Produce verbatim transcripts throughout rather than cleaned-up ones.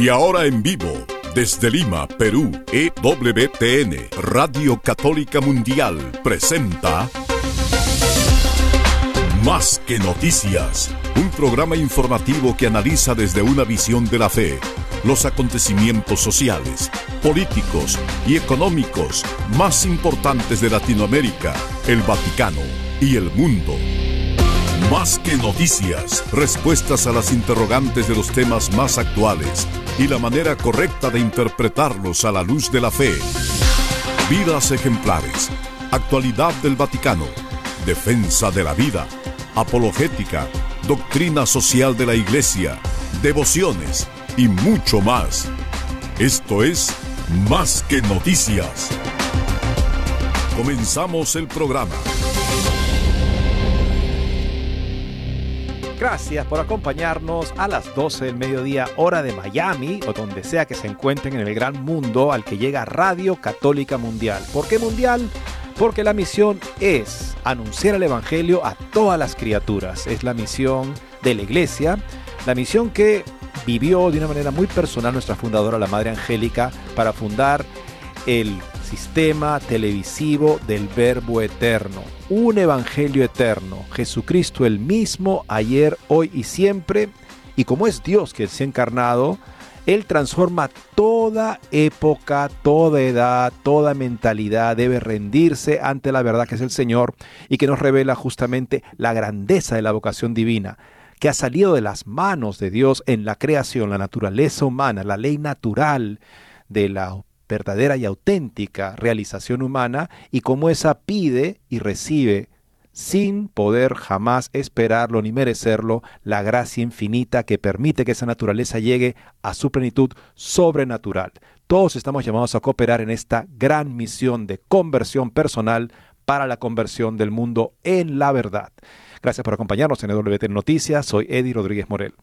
Y ahora en vivo, desde Lima, Perú, E W T N, Radio Católica Mundial, presenta Más que Noticias, un programa informativo que analiza desde una visión de la fe los acontecimientos sociales, políticos y económicos más importantes de Latinoamérica, el Vaticano y el mundo. Más que noticias, respuestas a las interrogantes de los temas más actuales y la manera correcta de interpretarlos a la luz de la fe. Vidas ejemplares, actualidad del Vaticano, defensa de la vida, apologética, doctrina social de la Iglesia, devociones y mucho más. Esto es Más que Noticias. Comenzamos el programa. Gracias por acompañarnos a las doce del mediodía, hora de Miami, o donde sea que se encuentren en el gran mundo al que llega Radio Católica Mundial. ¿Por qué mundial? Porque la misión es anunciar el Evangelio a todas las criaturas. Es la misión de la Iglesia, la misión que vivió de una manera muy personal nuestra fundadora, la Madre Angélica, para fundar el sistema televisivo del Verbo Eterno. Un Evangelio eterno, Jesucristo el mismo, ayer, hoy y siempre. Y como es Dios que se ha encarnado, Él transforma toda época, toda edad, toda mentalidad. Debe rendirse ante la verdad que es el Señor y que nos revela justamente la grandeza de la vocación divina, que ha salido de las manos de Dios en la creación, la naturaleza humana, la ley natural de la verdadera y auténtica realización humana, y como esa pide y recibe, sin poder jamás esperarlo ni merecerlo, la gracia infinita que permite que esa naturaleza llegue a su plenitud sobrenatural. Todos estamos llamados a cooperar en esta gran misión de conversión personal para la conversión del mundo en la verdad. Gracias por acompañarnos en E W T N Noticias. Soy Eddie Rodríguez Morel.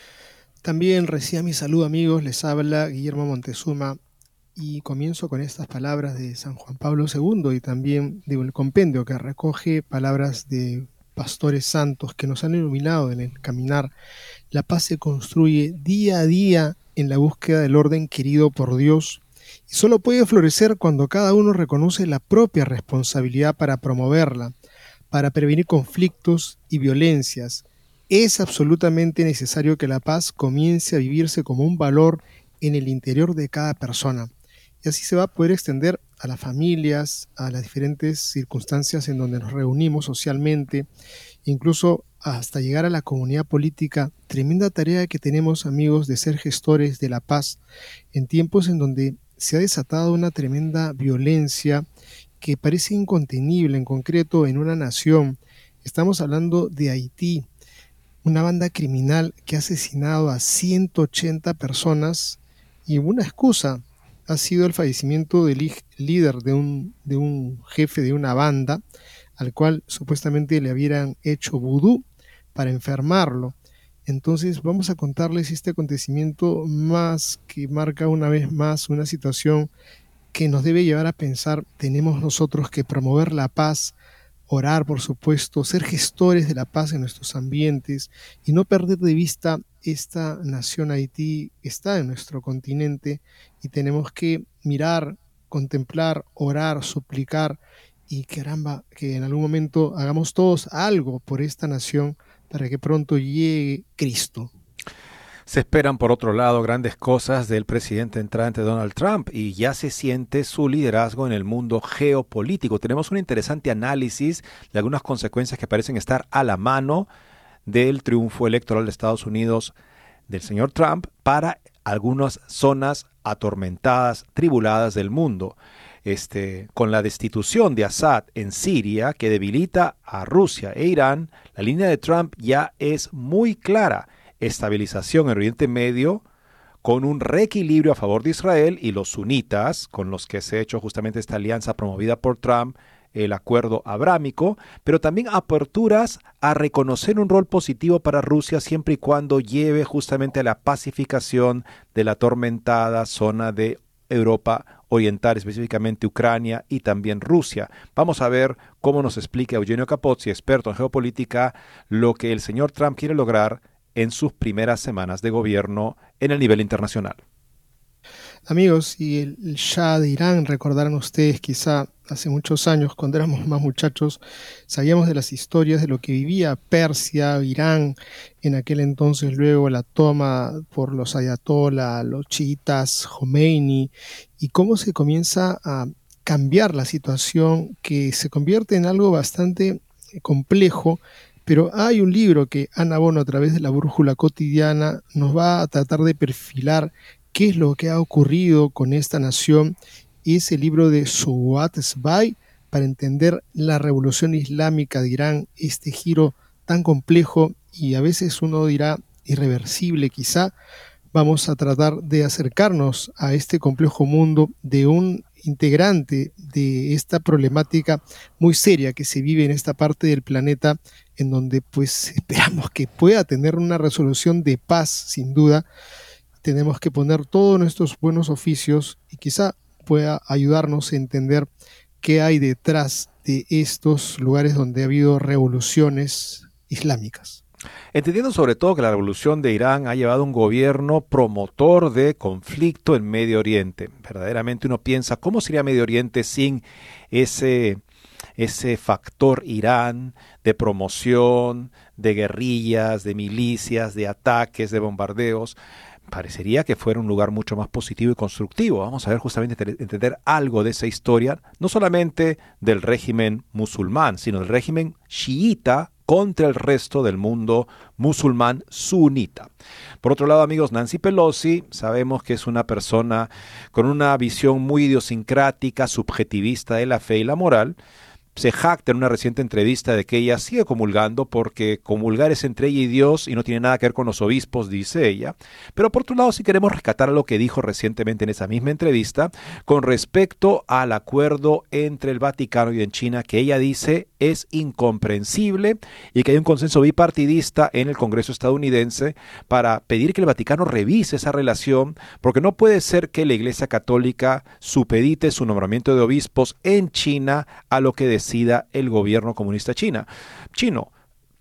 También reciba mi saludo, amigos. Les habla Guillermo Montezuma. Y comienzo con estas palabras de San Juan Pablo segundo y también digo el compendio que recoge palabras de pastores santos que nos han iluminado en el caminar. La paz se construye día a día en la búsqueda del orden querido por Dios y solo puede florecer cuando cada uno reconoce la propia responsabilidad para promoverla, para prevenir conflictos y violencias. Es absolutamente necesario que la paz comience a vivirse como un valor en el interior de cada persona. Y así se va a poder extender a las familias, a las diferentes circunstancias en donde nos reunimos socialmente, incluso hasta llegar a la comunidad política. Tremenda tarea que tenemos, amigos, de ser gestores de la paz en tiempos en donde se ha desatado una tremenda violencia que parece incontenible, en concreto en una nación. Estamos hablando de Haití, una banda criminal que ha asesinado a ciento ochenta personas y una excusa ha sido el fallecimiento del líder de un, de un jefe de una banda al cual supuestamente le habían hecho vudú para enfermarlo. Entonces vamos a contarles este acontecimiento más que marca una vez más una situación que nos debe llevar a pensar. Tenemos nosotros que promover la paz, orar, por supuesto, ser gestores de la paz en nuestros ambientes y no perder de vista esta nación. Haití está en nuestro continente y tenemos que mirar, contemplar, orar, suplicar y caramba, que en algún momento hagamos todos algo por esta nación para que pronto llegue Cristo. Se esperan, por otro lado, grandes cosas del presidente entrante Donald Trump y ya se siente su liderazgo en el mundo geopolítico. Tenemos un interesante análisis de algunas consecuencias que parecen estar a la mano del triunfo electoral de Estados Unidos del señor Trump para algunas zonas atormentadas, tribuladas del mundo. Este, con la destitución de Assad en Siria, que debilita a Rusia e Irán, la línea de Trump ya es muy clara. Estabilización en Oriente Medio con un reequilibrio a favor de Israel y los sunitas, con los que se ha hecho justamente esta alianza promovida por Trump, el acuerdo abrámico, pero también aperturas a reconocer un rol positivo para Rusia siempre y cuando lleve justamente a la pacificación de la atormentada zona de Europa Oriental, específicamente Ucrania y también Rusia. Vamos a ver cómo nos explica Eugenio Capozzi, experto en geopolítica, lo que el señor Trump quiere lograr en sus primeras semanas de gobierno en el nivel internacional. Amigos, y el, el Shah de Irán, recordarán ustedes quizá hace muchos años, cuando éramos más muchachos, sabíamos de las historias de lo que vivía Persia, Irán, en aquel entonces, luego la toma por los ayatollah, los chiitas, Khomeini, y cómo se comienza a cambiar la situación, que se convierte en algo bastante complejo. Pero hay un libro que Ana Bono, a través de la Brújula Cotidiana, nos va a tratar de perfilar qué es lo que ha ocurrido con esta nación. Es el libro de Souad Sbai, para entender la revolución islámica de Irán, este giro tan complejo y a veces uno dirá irreversible quizá. Vamos a tratar de acercarnos a este complejo mundo de un integrante de esta problemática muy seria que se vive en esta parte del planeta, en donde pues esperamos que pueda tener una resolución de paz, sin duda. Tenemos que poner todos nuestros buenos oficios y quizá pueda ayudarnos a entender qué hay detrás de estos lugares donde ha habido revoluciones islámicas. Entendiendo sobre todo que la revolución de Irán ha llevado a un gobierno promotor de conflicto en Medio Oriente. Verdaderamente uno piensa, ¿cómo sería Medio Oriente sin ese, ese factor Irán de promoción, de guerrillas, de milicias, de ataques, de bombardeos? Parecería que fuera un lugar mucho más positivo y constructivo. Vamos a ver justamente entender algo de esa historia, no solamente del régimen musulmán, sino del régimen chiita contra el resto del mundo musulmán sunita. Por otro lado, amigos, Nancy Pelosi, sabemos que es una persona con una visión muy idiosincrática, subjetivista de la fe y la moral. Se jacta en una reciente entrevista de que ella sigue comulgando porque comulgar es entre ella y Dios y no tiene nada que ver con los obispos, dice ella. Pero por otro lado, sí queremos rescatar lo que dijo recientemente en esa misma entrevista con respecto al acuerdo entre el Vaticano y en China, que ella dice es incomprensible y que hay un consenso bipartidista en el Congreso estadounidense para pedir que el Vaticano revise esa relación, porque no puede ser que la Iglesia Católica supedite su nombramiento de obispos en China a lo que decida el gobierno comunista china. chino.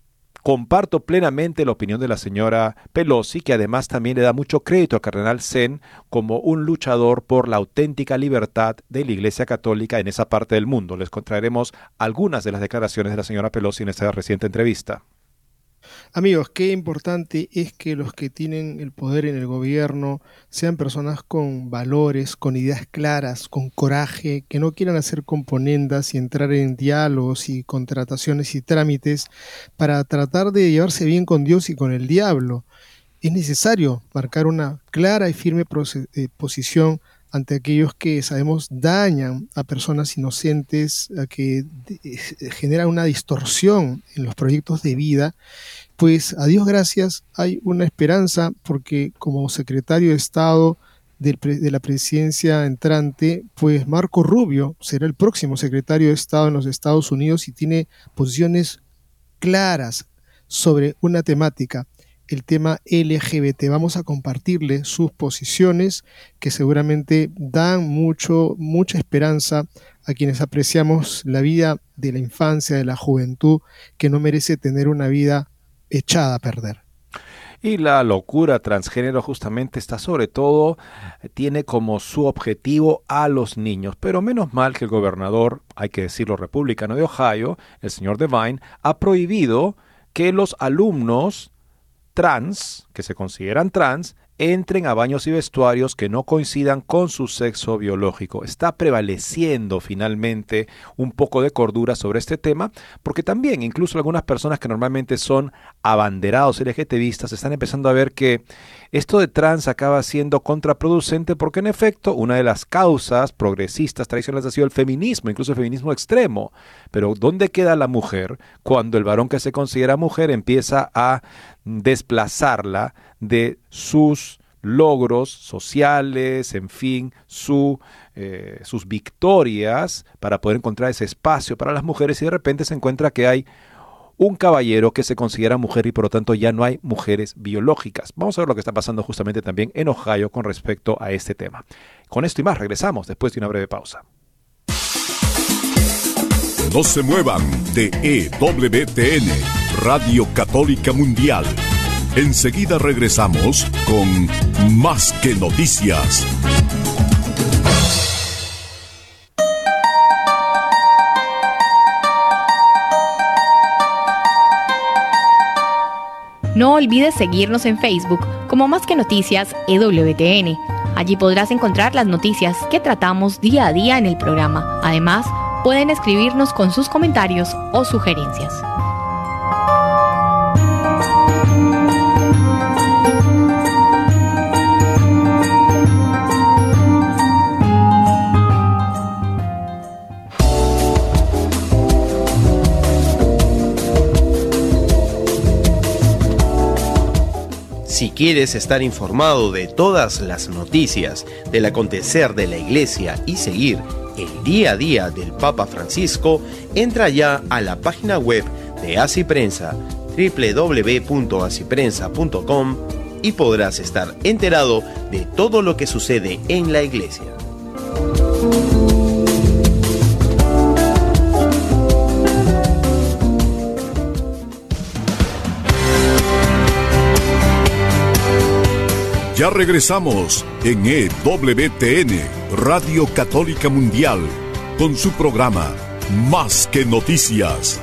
Comparto plenamente la opinión de la señora Pelosi, que además también le da mucho crédito al cardenal Zen como un luchador por la auténtica libertad de la Iglesia Católica en esa parte del mundo. Les traeremos algunas de las declaraciones de la señora Pelosi en esta reciente entrevista. Amigos, qué importante es que los que tienen el poder en el gobierno sean personas con valores, con ideas claras, con coraje, que no quieran hacer componendas y entrar en diálogos y contrataciones y trámites para tratar de llevarse bien con Dios y con el diablo. Es necesario marcar una clara y firme posición ante aquellos que sabemos dañan a personas inocentes, a que generan una distorsión en los proyectos de vida. Pues a Dios gracias hay una esperanza, porque como secretario de Estado del pre, de la presidencia entrante, pues Marco Rubio será el próximo secretario de Estado en los Estados Unidos y tiene posiciones claras sobre una temática, el tema L G B T. Vamos a compartirle sus posiciones que seguramente dan mucho, mucha esperanza a quienes apreciamos la vida de la infancia, de la juventud, que no merece tener una vida echada a perder. Y la locura transgénero justamente está sobre todo, tiene como su objetivo a los niños. Pero menos mal que el gobernador, hay que decirlo, republicano de Ohio, el señor Devine, ha prohibido que los alumnos trans, que se consideran trans, entren a baños y vestuarios que no coincidan con su sexo biológico. Está prevaleciendo finalmente un poco de cordura sobre este tema, porque también incluso algunas personas que normalmente son abanderados LGTBistas están empezando a ver que esto de trans acaba siendo contraproducente, porque en efecto una de las causas progresistas tradicionales ha sido el feminismo, incluso el feminismo extremo. Pero ¿dónde queda la mujer cuando el varón que se considera mujer empieza a desplazarla de sus logros sociales, en fin, su, eh, sus victorias para poder encontrar ese espacio para las mujeres, y de repente se encuentra que hay un caballero que se considera mujer y por lo tanto ya no hay mujeres biológicas? Vamos a ver lo que está pasando justamente también en Ohio con respecto a este tema. Con esto y más regresamos después de una breve pausa. No se muevan de E W T N, Radio Católica Mundial. Enseguida regresamos con Más que Noticias. No olvides seguirnos en Facebook como Más que Noticias E W T N. Allí podrás encontrar las noticias que tratamos día a día en el programa. Además, pueden escribirnos con sus comentarios o sugerencias. Si quieres estar informado de todas las noticias del acontecer de la Iglesia y seguir el día a día del Papa Francisco, entra ya a la página web de Asiprensa, doble u doble u doble u punto asiprensa punto com, y podrás estar enterado de todo lo que sucede en la Iglesia. Ya regresamos en E W T N, Radio Católica Mundial, con su programa Más que Noticias.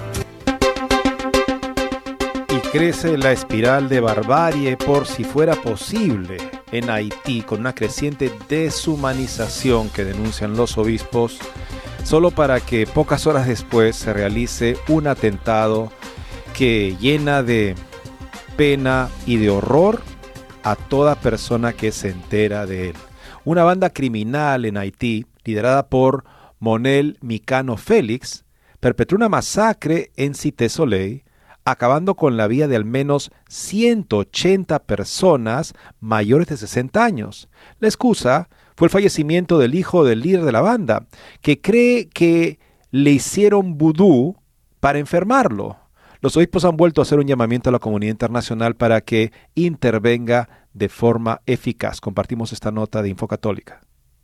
Y crece la espiral de barbarie, por si fuera posible, en Haití, con una creciente deshumanización que denuncian los obispos, solo para que pocas horas después se realice un atentado que llena de pena y de horror a toda persona que se entera de él. Una banda criminal en Haití, liderada por Monel Micano Félix, perpetró una masacre en Cité Soleil, acabando con la vida de al menos ciento ochenta personas mayores de sesenta años. La excusa fue el fallecimiento del hijo del líder de la banda, que cree que le hicieron vudú para enfermarlo. Los obispos han vuelto a hacer un llamamiento a la comunidad internacional para que intervenga de forma eficaz. Compartimos esta nota de Infocatólica.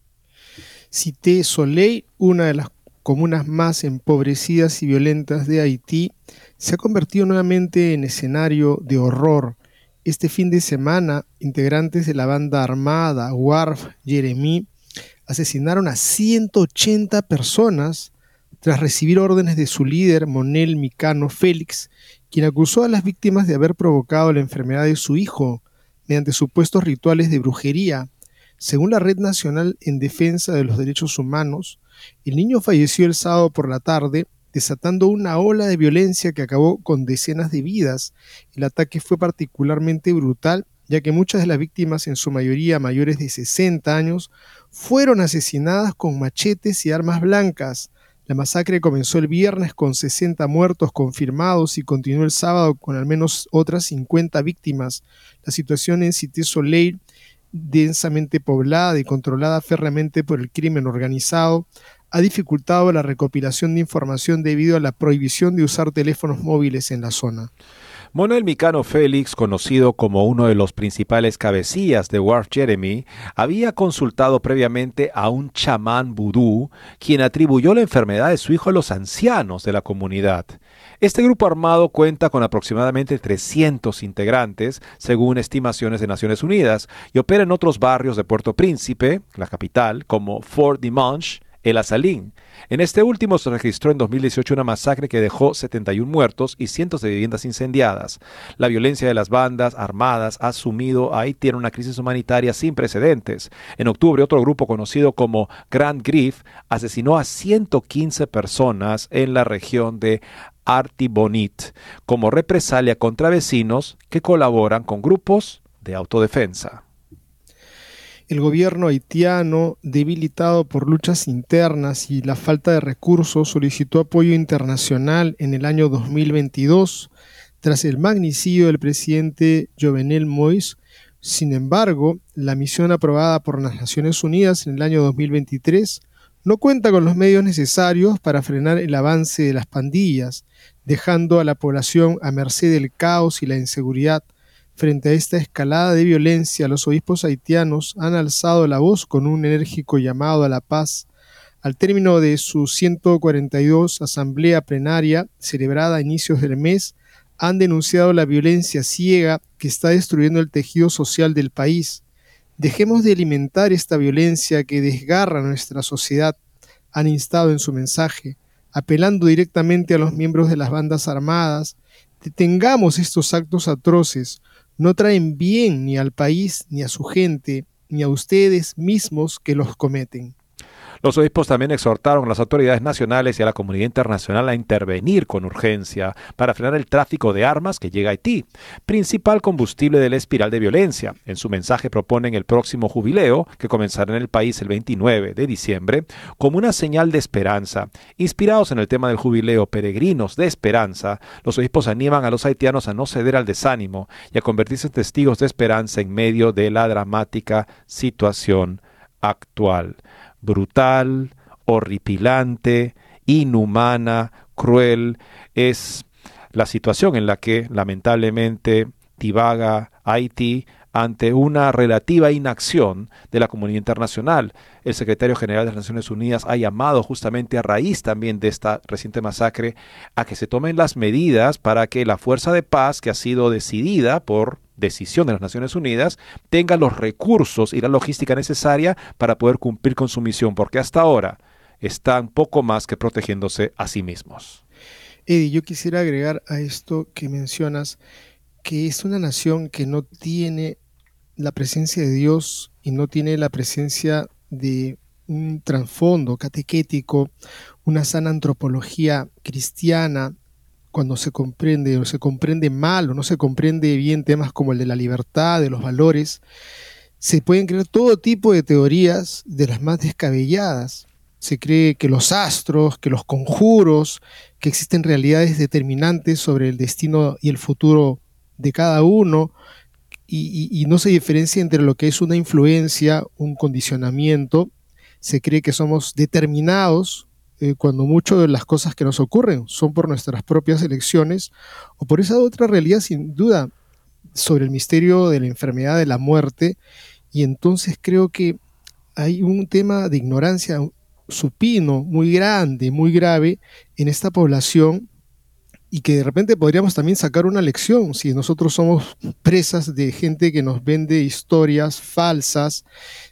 Cité Soleil, una de las comunas más empobrecidas y violentas de Haití, se ha convertido nuevamente en escenario de horror. Este fin de semana, integrantes de la banda armada Warf Jeremy asesinaron a ciento ochenta personas tras recibir órdenes de su líder, Monel Micano Félix, quien acusó a las víctimas de haber provocado la enfermedad de su hijo mediante supuestos rituales de brujería. Según la Red Nacional en Defensa de los Derechos Humanos, el niño falleció el sábado por la tarde, desatando una ola de violencia que acabó con decenas de vidas. El ataque fue particularmente brutal, ya que muchas de las víctimas, en su mayoría mayores de sesenta años, fueron asesinadas con machetes y armas blancas. La masacre comenzó el viernes con sesenta muertos confirmados y continuó el sábado con al menos otras cincuenta víctimas. La situación en Cité Soleil, densamente poblada y controlada férreamente por el crimen organizado, ha dificultado la recopilación de información debido a la prohibición de usar teléfonos móviles en la zona. Monel Micano Félix, conocido como uno de los principales cabecillas de Warf Jeremy, había consultado previamente a un chamán vudú, quien atribuyó la enfermedad de su hijo a los ancianos de la comunidad. Este grupo armado cuenta con aproximadamente trescientos integrantes, según estimaciones de Naciones Unidas, y opera en otros barrios de Puerto Príncipe, la capital, como Fort Dimanche, El Azalín. En este último se registró en dos mil dieciocho una masacre que dejó setenta y uno muertos y cientos de viviendas incendiadas. La violencia de las bandas armadas ha sumido a Haití en una crisis humanitaria sin precedentes. En octubre, otro grupo conocido como Grand Grif asesinó a ciento quince personas en la región de Artibonite como represalia contra vecinos que colaboran con grupos de autodefensa. El gobierno haitiano, debilitado por luchas internas y la falta de recursos, solicitó apoyo internacional en el año dos mil veintidós tras el magnicidio del presidente Jovenel Moïse. Sin embargo, la misión aprobada por las Naciones Unidas en el año dos mil veintitrés no cuenta con los medios necesarios para frenar el avance de las pandillas, dejando a la población a merced del caos y la inseguridad. Frente a esta escalada de violencia, los obispos haitianos han alzado la voz con un enérgico llamado a la paz. Al término de su ciento cuarenta y dos asamblea plenaria, celebrada a inicios del mes, han denunciado la violencia ciega que está destruyendo el tejido social del país. Dejemos de alimentar esta violencia que desgarra nuestra sociedad, han instado en su mensaje, apelando directamente a los miembros de las bandas armadas, Detengamos estos actos atroces. No traen bien ni al país, ni a su gente, ni a ustedes mismos que los cometen. Los obispos también exhortaron a las autoridades nacionales y a la comunidad internacional a intervenir con urgencia para frenar el tráfico de armas que llega a Haití, principal combustible de la espiral de violencia. En su mensaje proponen el próximo jubileo, que comenzará en el país el veintinueve de diciembre, como una señal de esperanza. Inspirados en el tema del jubileo Peregrinos de Esperanza, los obispos animan a los haitianos a no ceder al desánimo y a convertirse en testigos de esperanza en medio de la dramática situación actual. Brutal, horripilante, inhumana, cruel es la situación en la que lamentablemente divaga Haití ante una relativa inacción de la comunidad internacional. El secretario general de las Naciones Unidas ha llamado justamente a raíz también de esta reciente masacre a que se tomen las medidas para que la fuerza de paz que ha sido decidida por decisión de las Naciones Unidas tenga los recursos y la logística necesaria para poder cumplir con su misión, porque hasta ahora están poco más que protegiéndose a sí mismos. Eddie, yo quisiera agregar a esto que mencionas que es una nación que no tiene la presencia de Dios y no tiene la presencia de un trasfondo catequético, una sana antropología cristiana. Cuando se comprende o se comprende mal o no se comprende bien temas como el de la libertad, de los valores, se pueden crear todo tipo de teorías, de las más descabelladas. Se cree que los astros, que los conjuros, que existen realidades determinantes sobre el destino y el futuro de cada uno, y, y, y no se diferencia entre lo que es una influencia, un condicionamiento. Se cree que somos determinados, Eh, cuando mucho de las cosas que nos ocurren son por nuestras propias elecciones o por esa otra realidad sin duda sobre el misterio de la enfermedad, de la muerte. Y entonces creo que hay un tema de ignorancia supino, muy grande, muy grave en esta población, y que de repente podríamos también sacar una lección si nosotros somos presas de gente que nos vende historias falsas,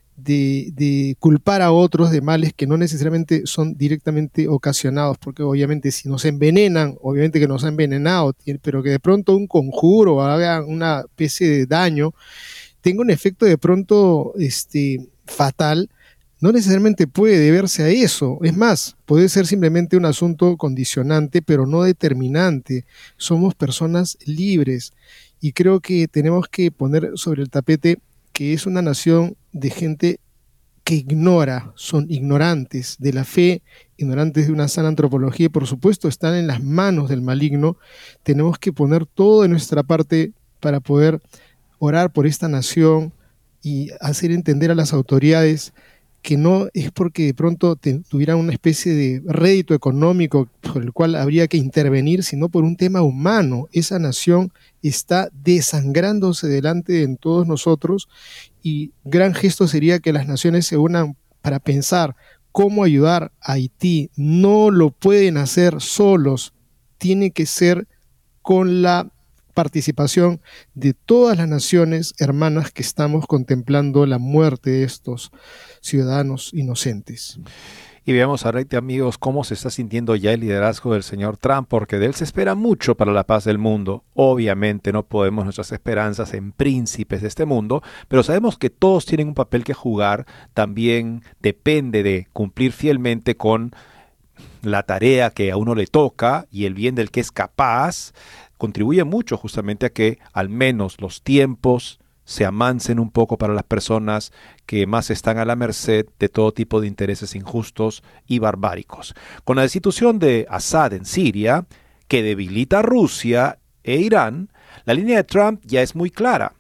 De, de culpar a otros de males que no necesariamente son directamente ocasionados, porque obviamente si nos envenenan, obviamente que nos han envenenado, pero que de pronto un conjuro haga una especie de daño, tenga un efecto de pronto este, fatal, no necesariamente puede deberse a eso. Es más, puede ser simplemente un asunto condicionante, pero no determinante. Somos personas libres y creo que tenemos que poner sobre el tapete que es una nación de gente que ignora, son ignorantes de la fe, ignorantes de una sana antropología y por supuesto están en las manos del maligno. Tenemos que poner todo de nuestra parte para poder orar por esta nación y hacer entender a las autoridades que no es porque de pronto te, tuvieran una especie de rédito económico por el cual habría que intervenir, sino por un tema humano. Esa nación está desangrándose delante de todos nosotros y gran gesto sería que las naciones se unan para pensar cómo ayudar a Haití. No lo pueden hacer solos, tiene que ser con la participación de todas las naciones hermanas que estamos contemplando la muerte de estos ciudadanos inocentes. Y veamos ahora, amigos, cómo se está sintiendo ya el liderazgo del señor Trump, porque de él se espera mucho para la paz del mundo. Obviamente no podemos nuestras esperanzas en príncipes de este mundo, pero sabemos que todos tienen un papel que jugar. También depende de cumplir fielmente con la tarea que a uno le toca y el bien del que es capaz. Contribuye mucho justamente a que al menos los tiempos se amancen un poco para las personas que más están a la merced de todo tipo de intereses injustos y barbáricos. Con la destitución de Assad en Siria, que debilita a Rusia e Irán, la línea de Trump ya es muy clara: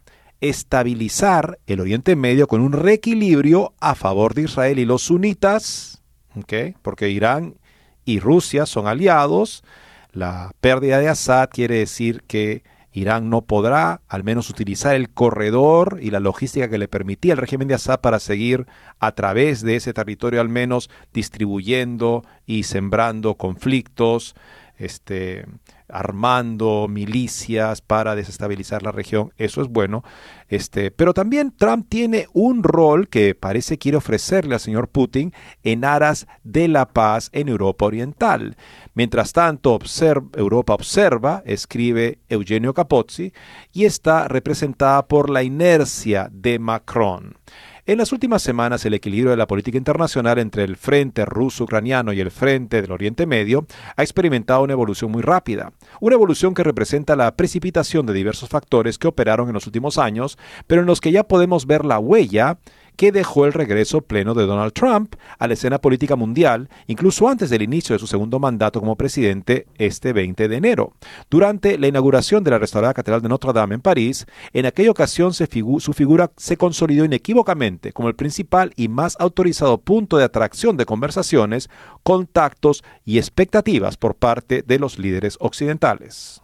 estabilizar el Oriente Medio con un reequilibrio a favor de Israel y los sunitas, ¿okay? Porque Irán y Rusia son aliados. La pérdida de Assad quiere decir que Irán no podrá al menos utilizar el corredor y la logística que le permitía el régimen de Assad para seguir a través de ese territorio al menos distribuyendo y sembrando conflictos, este, armando milicias para desestabilizar la región. Eso es bueno. Este, pero también Trump tiene un rol que parece quiere ofrecerle al señor Putin en aras de la paz en Europa Oriental. Mientras tanto, observa, Europa observa, escribe Eugenio Capozzi, y está representada por la inercia de Macron. En las últimas semanas, el equilibrio de la política internacional entre el frente ruso-ucraniano y el frente del Oriente Medio ha experimentado una evolución muy rápida. Una evolución que representa la precipitación de diversos factores que operaron en los últimos años, pero en los que ya podemos ver la huella que dejó el regreso pleno de Donald Trump a la escena política mundial, incluso antes del inicio de su segundo mandato como presidente este veinte de enero. Durante la inauguración de la restaurada Catedral de Notre Dame en París, en aquella ocasión se figu- su figura se consolidó inequívocamente como el principal y más autorizado punto de atracción de conversaciones, contactos y expectativas por parte de los líderes occidentales.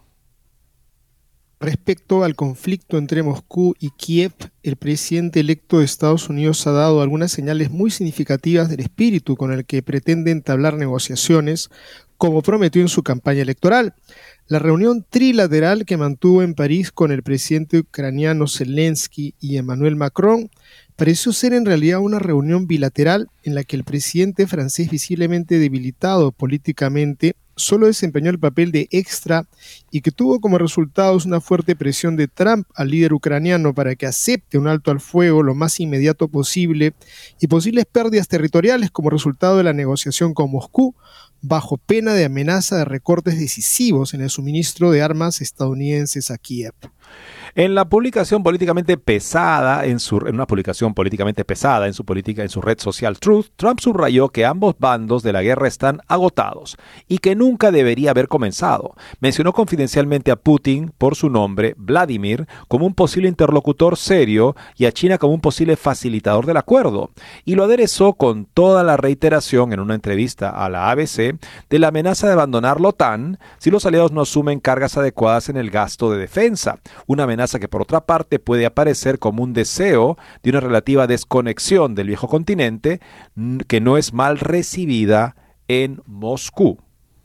Respecto al conflicto entre Moscú y Kiev, el presidente electo de Estados Unidos ha dado algunas señales muy significativas del espíritu con el que pretende entablar negociaciones, como prometió en su campaña electoral. La reunión trilateral que mantuvo en París con el presidente ucraniano Zelensky y Emmanuel Macron pareció ser en realidad una reunión bilateral en la que el presidente francés, visiblemente debilitado políticamente, solo desempeñó el papel de extra y que tuvo como resultados una fuerte presión de Trump al líder ucraniano para que acepte un alto al fuego lo más inmediato posible y posibles pérdidas territoriales como resultado de la negociación con Moscú, bajo pena de amenaza de recortes decisivos en el suministro de armas estadounidenses a Kiev. En la publicación políticamente pesada, en, su, en una publicación políticamente pesada en su política, en su red social Truth, Trump subrayó que ambos bandos de la guerra están agotados y que nunca debería haber comenzado. Mencionó confidencialmente a Putin por su nombre, Vladimir, como un posible interlocutor serio y a China como un posible facilitador del acuerdo. Y lo aderezó con toda la reiteración en una entrevista a la A B C de la amenaza de abandonar la OTAN si los aliados no asumen cargas adecuadas en el gasto de defensa. Una amenaza que por otra parte puede aparecer como un deseo de una relativa desconexión del viejo continente que no es mal recibida en Moscú.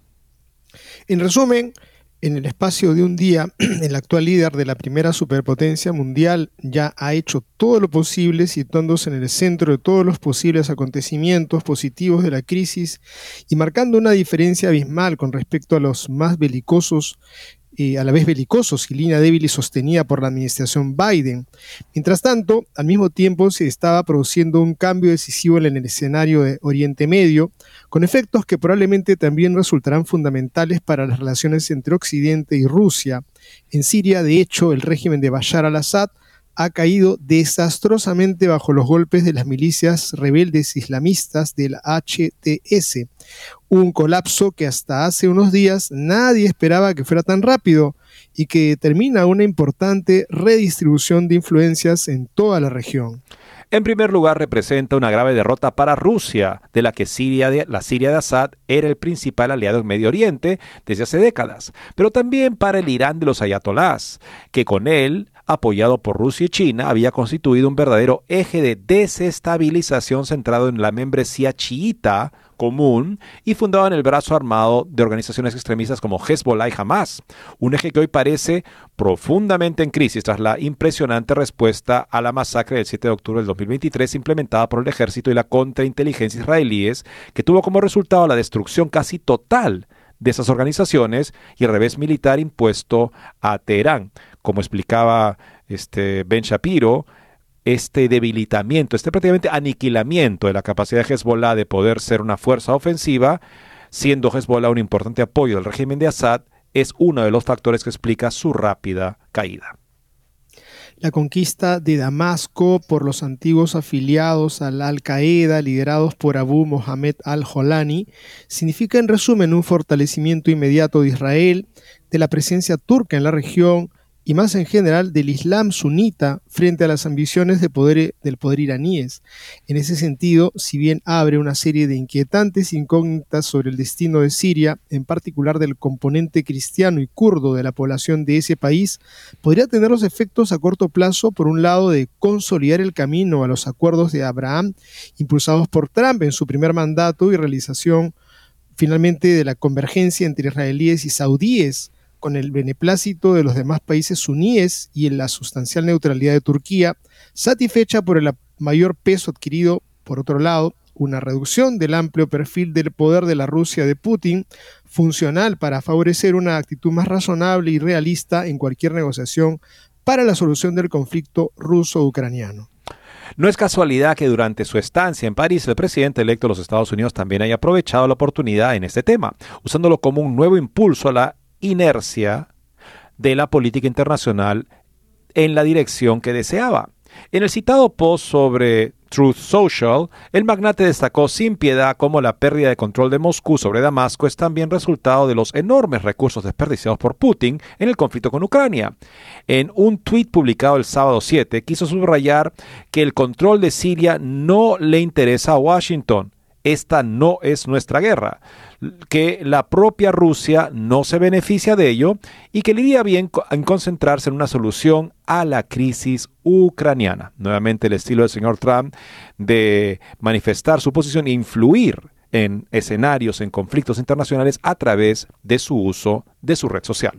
En resumen, en el espacio de un día, el actual líder de la primera superpotencia mundial ya ha hecho todo lo posible, situándose en el centro de todos los posibles acontecimientos positivos de la crisis y marcando una diferencia abismal con respecto a los más belicosos Eh, a la vez belicosos y línea débil y sostenida por la administración Biden. Mientras tanto, al mismo tiempo se estaba produciendo un cambio decisivo en el escenario de Oriente Medio, con efectos que probablemente también resultarán fundamentales para las relaciones entre Occidente y Rusia. En Siria, de hecho, el régimen de Bashar al-Assad ha caído desastrosamente bajo los golpes de las milicias rebeldes islamistas del H T S. Un colapso que hasta hace unos días nadie esperaba que fuera tan rápido y que determina una importante redistribución de influencias en toda la región. En primer lugar, representa una grave derrota para Rusia, de la que Siria de, la Siria de Assad era el principal aliado en Medio Oriente desde hace décadas, pero también para el Irán de los ayatolás, que con él, apoyado por Rusia y China, había constituido un verdadero eje de desestabilización centrado en la membresía chiita común y fundado en el brazo armado de organizaciones extremistas como Hezbollah y Hamas, un eje que hoy parece profundamente en crisis tras la impresionante respuesta a la masacre del siete de octubre del dos mil veintitrés implementada por el ejército y la contrainteligencia israelíes, que tuvo como resultado la destrucción casi total de esas organizaciones y el revés militar impuesto a Teherán. Como explicaba este Ben Shapiro, este debilitamiento, este prácticamente aniquilamiento de la capacidad de Hezbollah de poder ser una fuerza ofensiva, siendo Hezbollah un importante apoyo del régimen de Assad, es uno de los factores que explica su rápida caída. La conquista de Damasco por los antiguos afiliados al Al-Qaeda, liderados por Abu Mohammed al-Jolani, significa en resumen un fortalecimiento inmediato de Israel, de la presencia turca en la región y más en general del Islam sunita frente a las ambiciones de poder, del poder iraníes. En ese sentido, si bien abre una serie de inquietantes incógnitas sobre el destino de Siria, en particular del componente cristiano y kurdo de la población de ese país, podría tener los efectos a corto plazo, por un lado, de consolidar el camino a los acuerdos de Abraham impulsados por Trump en su primer mandato y realización finalmente de la convergencia entre israelíes y saudíes, con el beneplácito de los demás países suníes y en la sustancial neutralidad de Turquía, satisfecha por el mayor peso adquirido, por otro lado, una reducción del amplio perfil del poder de la Rusia de Putin, funcional para favorecer una actitud más razonable y realista en cualquier negociación para la solución del conflicto ruso-ucraniano. No es casualidad que durante su estancia en París el presidente electo de los Estados Unidos también haya aprovechado la oportunidad en este tema, usándolo como un nuevo impulso a la inercia de la política internacional en la dirección que deseaba. En el citado post sobre Truth Social, el magnate destacó sin piedad cómo la pérdida de control de Moscú sobre Damasco es también resultado de los enormes recursos desperdiciados por Putin en el conflicto con Ucrania. En un tuit publicado el sábado siete, quiso subrayar que el control de Siria no le interesa a Washington. Esta no es nuestra guerra, que la propia Rusia no se beneficia de ello y que le iría bien en concentrarse en una solución a la crisis ucraniana. Nuevamente el estilo del señor Trump de manifestar su posición e influir en escenarios, en conflictos internacionales a través de su uso de su red social.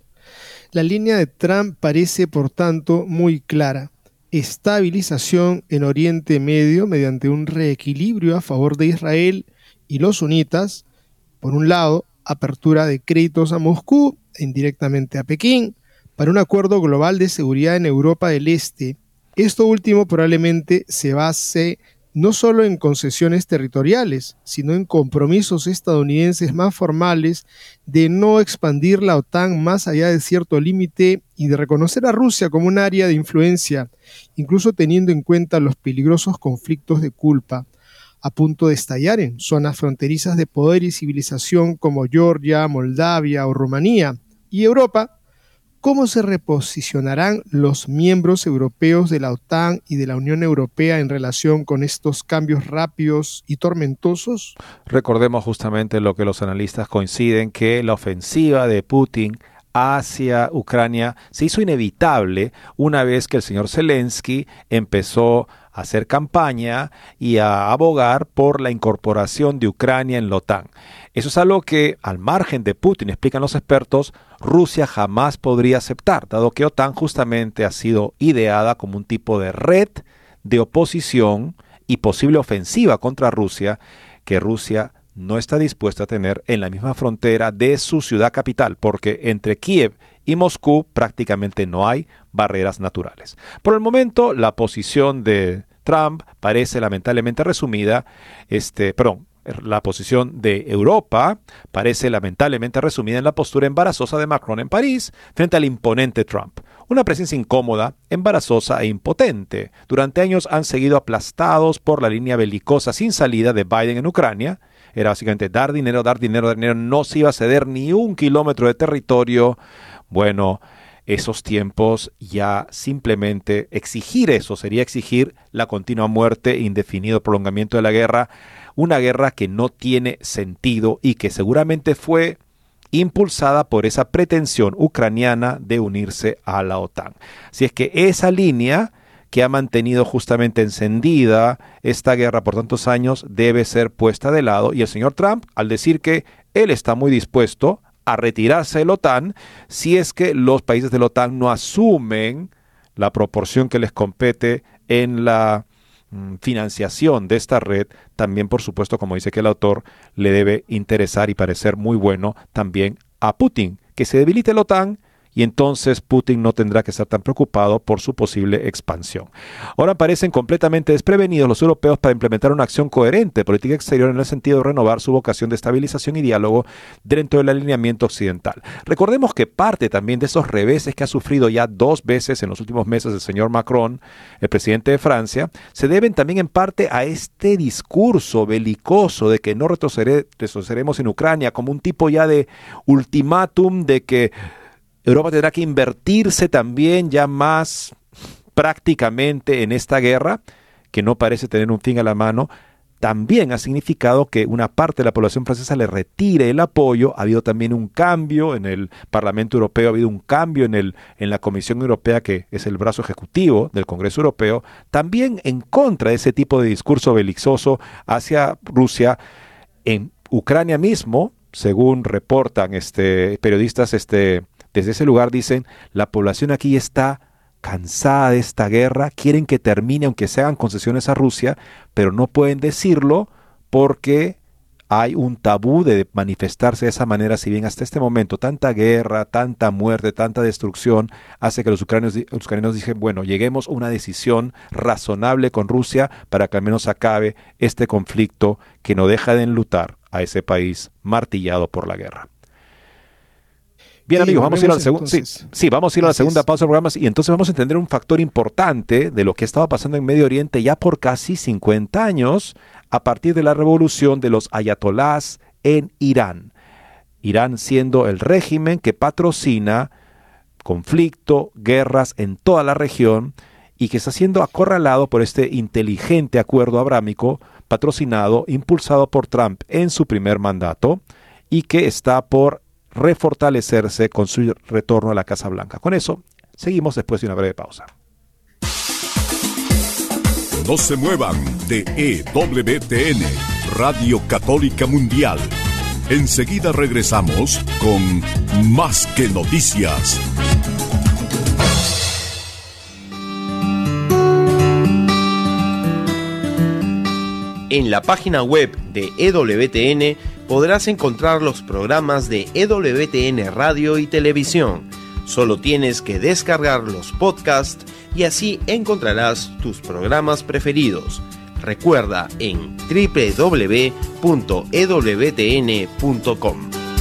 La línea de Trump parece, por tanto, muy clara. Estabilización en Oriente Medio mediante un reequilibrio a favor de Israel y los sunitas. Por un lado, apertura de créditos a Moscú e indirectamente a Pekín para un acuerdo global de seguridad en Europa del Este. Esto último probablemente se base no solo en concesiones territoriales, sino en compromisos estadounidenses más formales de no expandir la OTAN más allá de cierto límite y de reconocer a Rusia como un área de influencia, incluso teniendo en cuenta los peligrosos conflictos de culpa a punto de estallar en zonas fronterizas de poder y civilización como Georgia, Moldavia o Rumanía. Y Europa, ¿cómo se reposicionarán los miembros europeos de la OTAN y de la Unión Europea en relación con estos cambios rápidos y tormentosos? Recordemos justamente lo que los analistas coinciden, que la ofensiva de Putin hacia Ucrania se hizo inevitable una vez que el señor Zelensky empezó a hacer campaña y a abogar por la incorporación de Ucrania en la OTAN. Eso es algo que, al margen de Putin, explican los expertos, Rusia jamás podría aceptar, dado que OTAN justamente ha sido ideada como un tipo de red de oposición y posible ofensiva contra Rusia, que Rusia no está dispuesta a tener en la misma frontera de su ciudad capital, porque entre Kiev y Moscú prácticamente no hay barreras naturales. Por el momento, la posición de Trump parece lamentablemente resumida, este, perdón, la posición de Europa parece lamentablemente resumida en la postura embarazosa de Macron en París frente al imponente Trump. Una presencia incómoda, embarazosa e impotente. Durante años han seguido aplastados por la línea belicosa sin salida de Biden en Ucrania. Era básicamente dar dinero, dar dinero, dar dinero. No se iba a ceder ni un kilómetro de territorio. Bueno, esos tiempos ya simplemente exigir eso sería exigir la continua muerte e indefinido prolongamiento de la guerra. Una guerra que no tiene sentido y que seguramente fue impulsada por esa pretensión ucraniana de unirse a la OTAN. Así es que esa línea que ha mantenido justamente encendida esta guerra por tantos años debe ser puesta de lado, y el señor Trump, al decir que él está muy dispuesto a retirarse de la OTAN si es que los países de la OTAN no asumen la proporción que les compete en la mm, financiación de esta red, también por supuesto, como dice que el autor, le debe interesar y parecer muy bueno también a Putin, que se debilite la OTAN, y entonces Putin no tendrá que estar tan preocupado por su posible expansión. Ahora parecen completamente desprevenidos los europeos para implementar una acción coherente de política exterior en el sentido de renovar su vocación de estabilización y diálogo dentro del alineamiento occidental. Recordemos que parte también de esos reveses que ha sufrido ya dos veces en los últimos meses el señor Macron, el presidente de Francia, se deben también en parte a este discurso belicoso de que no retroceder- retrocederemos en Ucrania como un tipo ya de ultimátum de que Europa tendrá que invertirse también ya más prácticamente en esta guerra, que no parece tener un fin a la mano. También ha significado que una parte de la población francesa le retire el apoyo. Ha habido también un cambio en el Parlamento Europeo, ha habido un cambio en, el, en la Comisión Europea, que es el brazo ejecutivo del Congreso Europeo, también en contra de ese tipo de discurso belicoso hacia Rusia. En Ucrania mismo, según reportan este, periodistas este, desde ese lugar, dicen, la población aquí está cansada de esta guerra, quieren que termine aunque se hagan concesiones a Rusia, pero no pueden decirlo porque hay un tabú de manifestarse de esa manera, si bien hasta este momento tanta guerra, tanta muerte, tanta destrucción hace que los ucranianos, los ucranianos digan, bueno, lleguemos a una decisión razonable con Rusia para que al menos acabe este conflicto que no deja de enlutar a ese país martillado por la guerra. Bien, sí, amigos, vamos a ir a la segunda. Sí, sí, vamos a ir a la segunda pausa del programa y entonces vamos a entender un factor importante de lo que estaba pasando en Medio Oriente ya por casi cincuenta años a partir de la revolución de los ayatolás en Irán. Irán siendo el régimen que patrocina conflicto, guerras en toda la región y que está siendo acorralado por este inteligente acuerdo abrámico patrocinado, impulsado por Trump en su primer mandato y que está por refortalecerse con su retorno a la Casa Blanca. Con eso, seguimos después de una breve pausa. No se muevan de E W T N, Radio Católica Mundial. Enseguida regresamos con Más que Noticias. En la página web de E W T N podrás encontrar los programas de E W T N Radio y Televisión. Solo tienes que descargar los podcasts y así encontrarás tus programas preferidos. Recuerda en doble u doble u doble u punto e w t n punto com.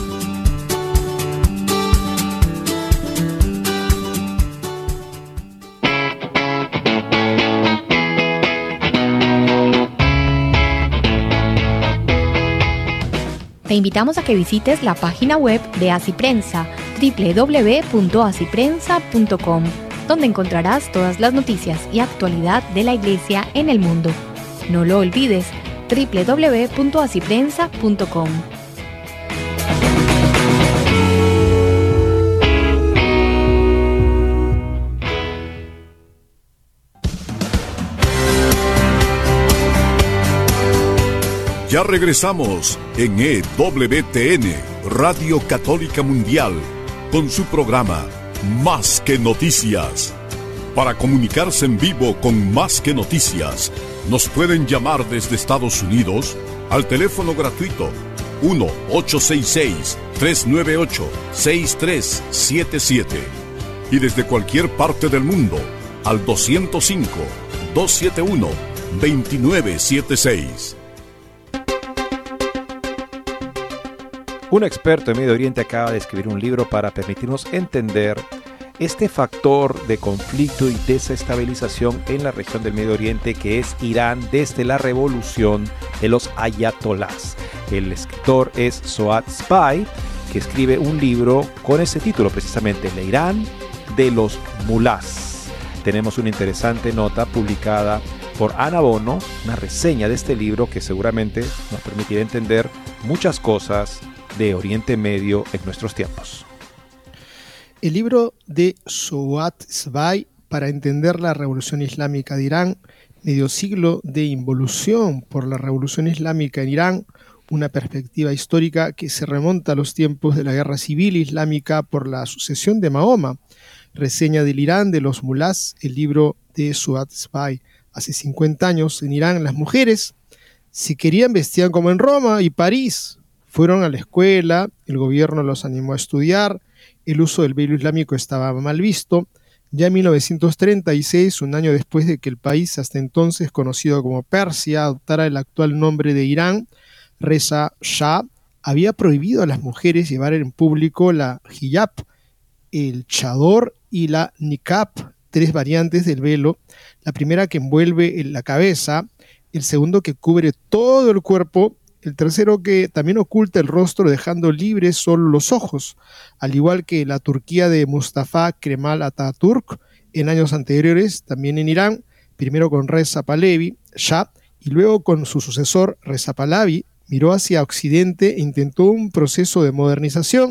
Te invitamos a que visites la página web de Asiprensa, doble u doble u doble u punto asiprensa punto com, donde encontrarás todas las noticias y actualidad de la Iglesia en el mundo. No lo olvides, doble u doble u doble u punto asiprensa punto com. Ya regresamos en E W T N, Radio Católica Mundial, con su programa Más que Noticias. Para comunicarse en vivo con Más que Noticias, nos pueden llamar desde Estados Unidos al teléfono gratuito uno ocho seis seis, tres nueve ocho, seis tres siete siete y desde cualquier parte del mundo al dos cero cinco, dos siete uno, dos nueve siete seis. Un experto en Medio Oriente acaba de escribir un libro para permitirnos entender este factor de conflicto y desestabilización en la región del Medio Oriente que es Irán desde la revolución de los ayatolás. El escritor es Zohar Sbai, que escribe un libro con ese título precisamente, el Irán de los mulás. Tenemos una interesante nota publicada por Ana Bono, una reseña de este libro que seguramente nos permitirá entender muchas cosas de Oriente Medio en nuestros tiempos. El libro de Zohar Sbai para entender la revolución islámica de Irán, medio siglo de involución por la revolución islámica en Irán, una perspectiva histórica que se remonta a los tiempos de la guerra civil islámica por la sucesión de Mahoma, reseña del Irán de los mulás, el libro de Zohar Sbai. Hace cincuenta años en Irán las mujeres, si querían, vestían como en Roma y París. Fueron a la escuela, el gobierno los animó a estudiar, el uso del velo islámico estaba mal visto. Ya en mil novecientos treinta y seis, un año después de que el país hasta entonces conocido como Persia adoptara el actual nombre de Irán, Reza Shah había prohibido a las mujeres llevar en público la hijab, el chador y la niqab, tres variantes del velo, la primera que envuelve en la cabeza, el segundo que cubre todo el cuerpo, el tercero que también oculta el rostro dejando libres solo los ojos, al igual que la Turquía de Mustafa Kemal Atatürk en años anteriores, también en Irán, primero con Reza Pahlavi, Shah, y luego con su sucesor Reza Pahlavi, miró hacia Occidente e intentó un proceso de modernización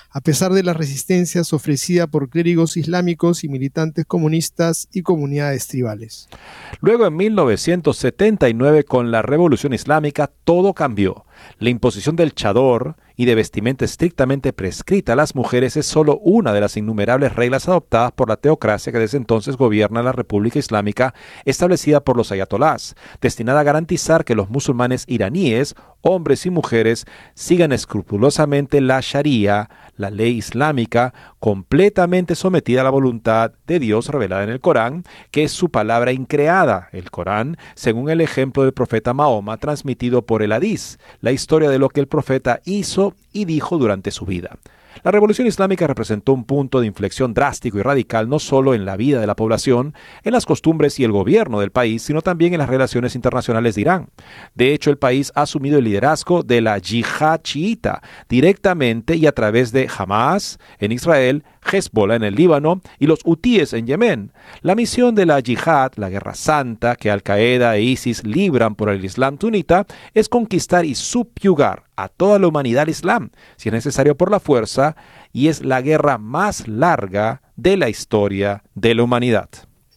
a pesar de las resistencias ofrecidas por clérigos islámicos y militantes comunistas y comunidades tribales. Luego, en mil novecientos setenta y nueve, con la Revolución Islámica, todo cambió. La imposición del chador y de vestimenta estrictamente prescrita a las mujeres es solo una de las innumerables reglas adoptadas por la teocracia que desde entonces gobierna la República Islámica, establecida por los ayatolás, destinada a garantizar que los musulmanes iraníes, hombres y mujeres, sigan escrupulosamente la Sharia, la ley islámica, completamente sometida a la voluntad de Dios revelada en el Corán, que es su palabra increada, el Corán, según el ejemplo del profeta Mahoma transmitido por el Hadís, la historia de lo que el profeta hizo y dijo durante su vida. La Revolución Islámica representó un punto de inflexión drástico y radical no solo en la vida de la población, en las costumbres y el gobierno del país, sino también en las relaciones internacionales de Irán. De hecho, el país ha asumido el liderazgo de la yihad chiita directamente y a través de Hamas en Israel, Hezbollah en el Líbano y los hutíes en Yemen. La misión de la yihad, la guerra santa que Al-Qaeda e ISIS libran por el Islam sunita, es conquistar y subyugar a toda la humanidad al Islam, si es necesario por la fuerza, y es la guerra más larga de la historia de la humanidad.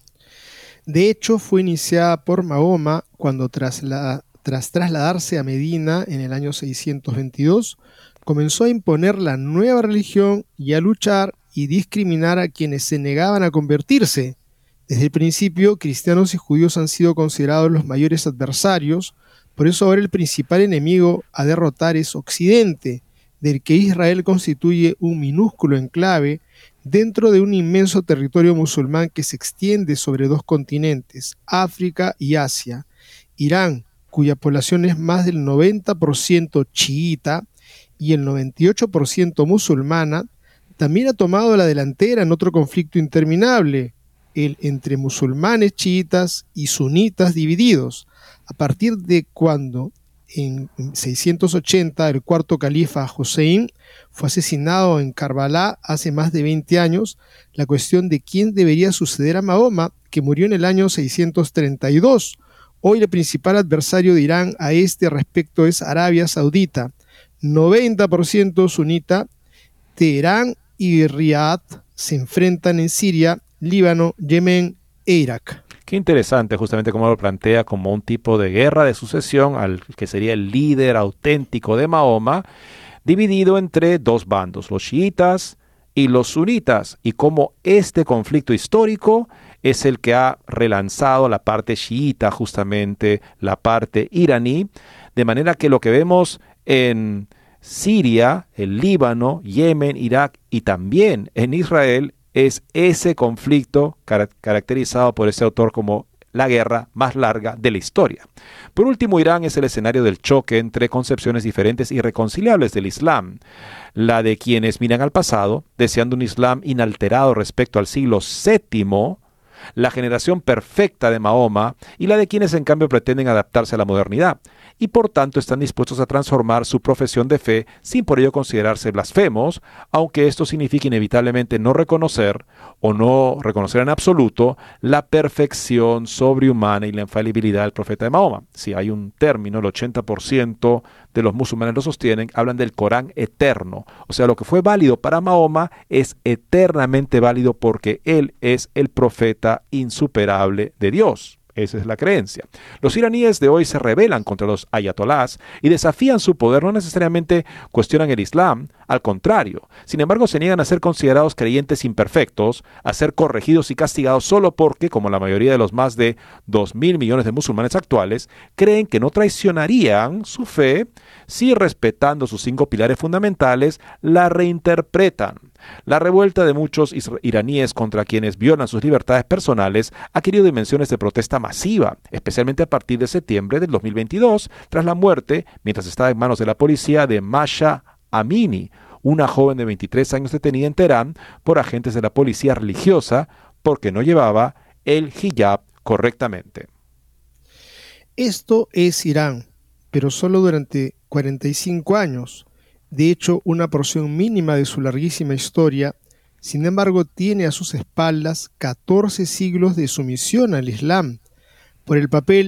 De hecho, fue iniciada por Mahoma cuando tras, la, tras trasladarse a Medina en el año seiscientos veintidós, comenzó a imponer la nueva religión y a luchar y discriminar a quienes se negaban a convertirse. Desde el principio, cristianos y judíos han sido considerados los mayores adversarios. Por eso ahora el principal enemigo a derrotar es Occidente, del que Israel constituye un minúsculo enclave dentro de un inmenso territorio musulmán que se extiende sobre dos continentes, África y Asia. Irán, cuya población es más del noventa por ciento chiita y el noventa y ocho por ciento musulmana, también ha tomado la delantera en otro conflicto interminable, el entre musulmanes chiitas y sunitas divididos, a partir de cuando en seiscientos ochenta el cuarto califa Hussein fue asesinado en Karbala hace más de veinte años, la cuestión de quién debería suceder a Mahoma, que murió en el año seiscientos treinta y dos. Hoy el principal adversario de Irán a este respecto es Arabia Saudita, noventa por ciento sunita. Teherán y Riad se enfrentan en Siria, Líbano, Yemen e Irak. Qué interesante justamente cómo lo plantea como un tipo de guerra de sucesión al que sería el líder auténtico de Mahoma, dividido entre dos bandos, los chiitas y los sunitas, y cómo este conflicto histórico es el que ha relanzado la parte chiita, justamente la parte iraní, de manera que lo que vemos en Siria, el Líbano, Yemen, Irak y también en Israel es ese conflicto car- caracterizado por ese autor como la guerra más larga de la historia. Por último, Irán es el escenario del choque entre concepciones diferentes y irreconciliables del Islam, la de quienes miran al pasado, deseando un Islam inalterado respecto al siglo séptimo, la generación perfecta de Mahoma, y la de quienes en cambio pretenden adaptarse a la modernidad, y por tanto están dispuestos a transformar su profesión de fe sin por ello considerarse blasfemos, aunque esto signifique inevitablemente no reconocer o no reconocer en absoluto la perfección sobrehumana y la infalibilidad del profeta de Mahoma. Si hay un término, el ochenta por ciento de los musulmanes lo sostienen, hablan del Corán eterno. O sea, lo que fue válido para Mahoma es eternamente válido porque él es el profeta insuperable de Dios. Esa es la creencia. Los iraníes de hoy se rebelan contra los ayatolás y desafían su poder, no necesariamente cuestionan el Islam, al contrario. Sin embargo, se niegan a ser considerados creyentes imperfectos, a ser corregidos y castigados solo porque, como la mayoría de los más de dos mil millones de musulmanes actuales, creen que no traicionarían su fe si, respetando sus cinco pilares fundamentales, la reinterpretan. La revuelta de muchos iraníes contra quienes violan sus libertades personales ha adquirido dimensiones de protesta masiva, especialmente a partir de septiembre del dos mil veintidós, tras la muerte, mientras estaba en manos de la policía, de Masha Amini, una joven de veintitrés años detenida en Teherán por agentes de la policía religiosa porque no llevaba el hijab correctamente. Esto es Irán, pero solo durante cuarenta y cinco años. De hecho, una porción mínima de su larguísima historia. Sin embargo, tiene a sus espaldas catorce siglos de sumisión al Islam. Por el papel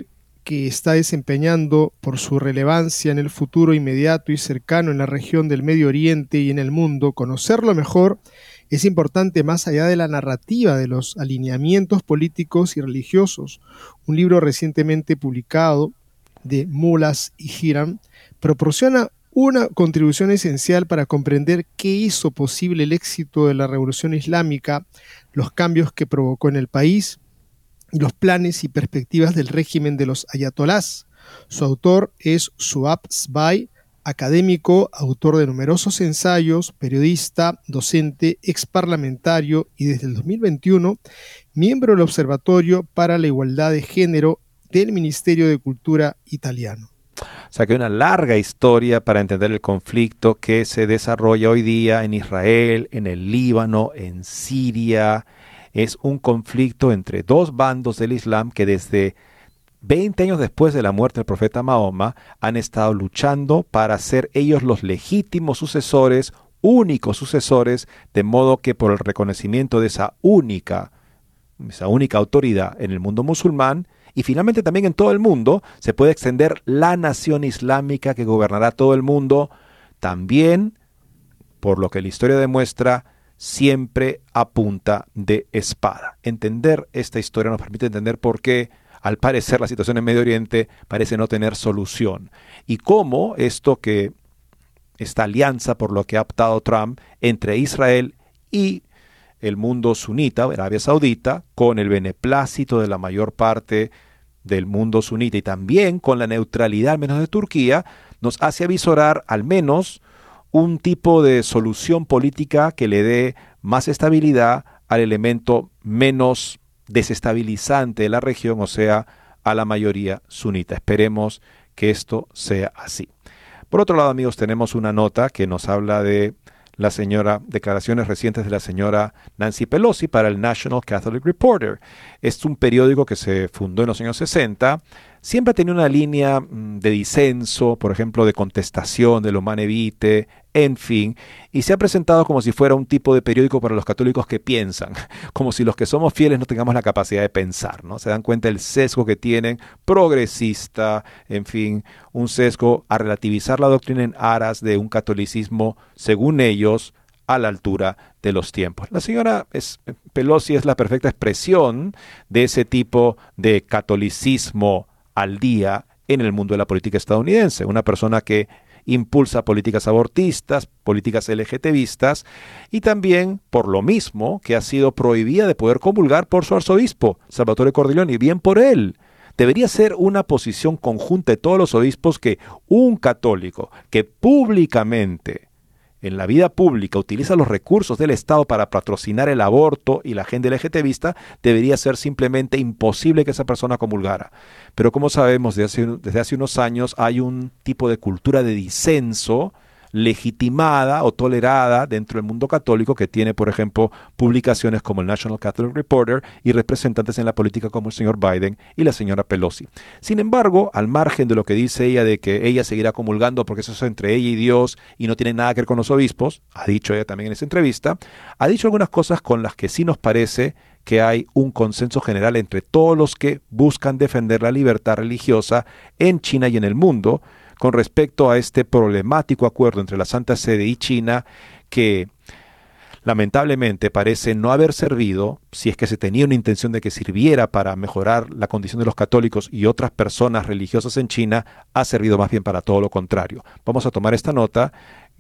que está desempeñando por su relevancia en el futuro inmediato y cercano en la región del Medio Oriente y en el mundo, conocerlo mejor es importante más allá de la narrativa de los alineamientos políticos y religiosos. Un libro recientemente publicado de Mulas y Hiram proporciona una contribución esencial para comprender qué hizo posible el éxito de la Revolución Islámica, los cambios que provocó en el país y los planes y perspectivas del régimen de los ayatolás. Su autor es Suab Zbai, académico, autor de numerosos ensayos, periodista, docente, exparlamentario y desde el dos mil veintiuno miembro del Observatorio para la Igualdad de Género del Ministerio de Cultura italiano. O sea que hay una larga historia para entender el conflicto que se desarrolla hoy día en Israel, en el Líbano, en Siria. Es un conflicto entre dos bandos del Islam que desde veinte años después de la muerte del profeta Mahoma han estado luchando para ser ellos los legítimos sucesores, únicos sucesores, de modo que por el reconocimiento de esa única, esa única autoridad en el mundo musulmán, y finalmente también en todo el mundo, se puede extender la nación islámica que gobernará todo el mundo, también, por lo que la historia demuestra, siempre a punta de espada. Entender esta historia nos permite entender por qué, al parecer, la situación en Medio Oriente parece no tener solución. Y cómo esto que, esta alianza por lo que ha optado Trump entre Israel y el mundo sunita, Arabia Saudita, con el beneplácito de la mayor parte del mundo sunita y también con la neutralidad, al menos de Turquía, nos hace avisorar al menos un tipo de solución política que le dé más estabilidad al elemento menos desestabilizante de la región, o sea, a la mayoría sunita. Esperemos que esto sea así. Por otro lado, amigos, tenemos una nota que nos habla de la señora, declaraciones recientes de la señora Nancy Pelosi para el National Catholic Reporter. Es un periódico que se fundó en los años sesenta. Siempre ha tenido una línea de disenso, por ejemplo, de contestación de lo Humane Vitae, en fin, y se ha presentado como si fuera un tipo de periódico para los católicos que piensan, como si los que somos fieles no tengamos la capacidad de pensar, ¿no? Se dan cuenta del sesgo que tienen, progresista, en fin, un sesgo a relativizar la doctrina en aras de un catolicismo, según ellos, a la altura de los tiempos. La señora es, Pelosi es la perfecta expresión de ese tipo de catolicismo al día en el mundo de la política estadounidense. Una persona que impulsa políticas abortistas, políticas LGTBistas y también por lo mismo que ha sido prohibida de poder comulgar por su arzobispo, Salvatore Cordileone, y bien por él. Debería ser una posición conjunta de todos los obispos que un católico que públicamente en la vida pública utiliza los recursos del Estado para patrocinar el aborto y la agenda LGTBista, debería ser simplemente imposible que esa persona comulgara. Pero como sabemos, desde hace, desde hace unos años hay un tipo de cultura de disenso legitimada o tolerada dentro del mundo católico que tiene, por ejemplo, publicaciones como el National Catholic Reporter y representantes en la política como el señor Biden y la señora Pelosi. Sin embargo, al margen de lo que dice ella de que ella seguirá comulgando porque eso es entre ella y Dios y no tiene nada que ver con los obispos, ha dicho ella también en esa entrevista, ha dicho algunas cosas con las que sí nos parece que hay un consenso general entre todos los que buscan defender la libertad religiosa en China y en el mundo, con respecto a este problemático acuerdo entre la Santa Sede y China que lamentablemente parece no haber servido, si es que se tenía una intención de que sirviera para mejorar la condición de los católicos y otras personas religiosas en China, ha servido más bien para todo lo contrario. Vamos a tomar esta nota,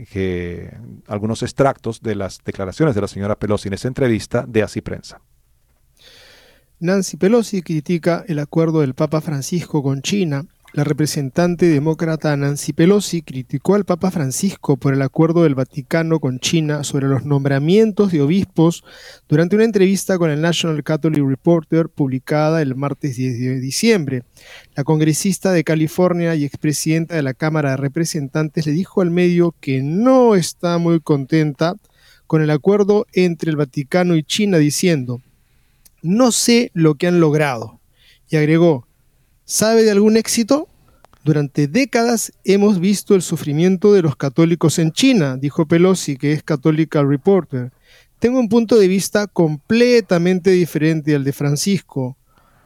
que, algunos extractos de las declaraciones de la señora Pelosi en esa entrevista de Así Prensa. Nancy Pelosi critica el acuerdo del Papa Francisco con China. La representante demócrata Nancy Pelosi criticó al Papa Francisco por el acuerdo del Vaticano con China sobre los nombramientos de obispos durante una entrevista con el National Catholic Reporter publicada el martes diez de diciembre. La congresista de California y expresidenta de la Cámara de Representantes le dijo al medio que no está muy contenta con el acuerdo entre el Vaticano y China, diciendo: "No sé lo que han logrado", y agregó: ¿sabe de algún éxito? Durante décadas hemos visto el sufrimiento de los católicos en China, dijo Pelosi, que es Catholic Reporter. Tengo un punto de vista completamente diferente al de Francisco.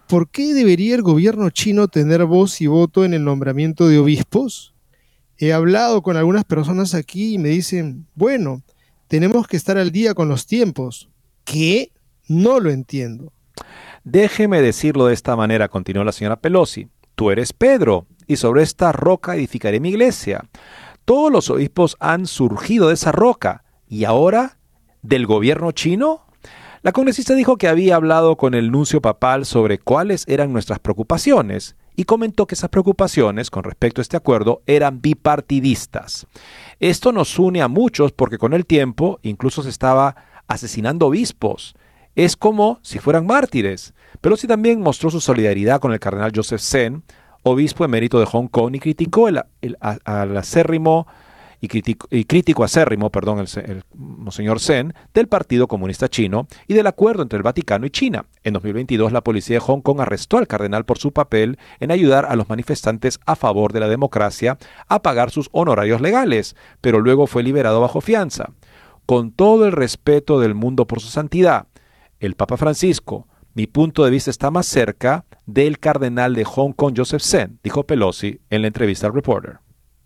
¿por qué debería el gobierno chino tener voz y voto en el nombramiento de obispos? He hablado con algunas personas aquí y me dicen, bueno, tenemos que estar al día con los tiempos. ¿Qué? No lo entiendo. Déjeme decirlo de esta manera, continuó la señora Pelosi. Tú eres Pedro, y sobre esta roca edificaré mi iglesia. Todos los obispos han surgido de esa roca. ¿Y ahora? ¿Del gobierno chino? La congresista dijo que había hablado con el nuncio papal sobre cuáles eran nuestras preocupaciones y comentó que esas preocupaciones con respecto a este acuerdo eran bipartidistas. Esto nos une a muchos porque con el tiempo incluso se estaba asesinando obispos. Es como si fueran mártires. Pelosi también mostró su solidaridad con el cardenal Joseph Zen, obispo emérito de Hong Kong, y criticó el, el, al acérrimo y crítico, y crítico acérrimo, perdón, el, el monseñor Zen, del Partido Comunista Chino y del acuerdo entre el Vaticano y China. En dos mil veintidós, la policía de Hong Kong arrestó al cardenal por su papel en ayudar a los manifestantes a favor de la democracia a pagar sus honorarios legales, pero luego fue liberado bajo fianza. Con todo el respeto del mundo por su santidad, el Papa Francisco, mi punto de vista está más cerca del cardenal de Hong Kong, Joseph Zen, dijo Pelosi en la entrevista al Reporter.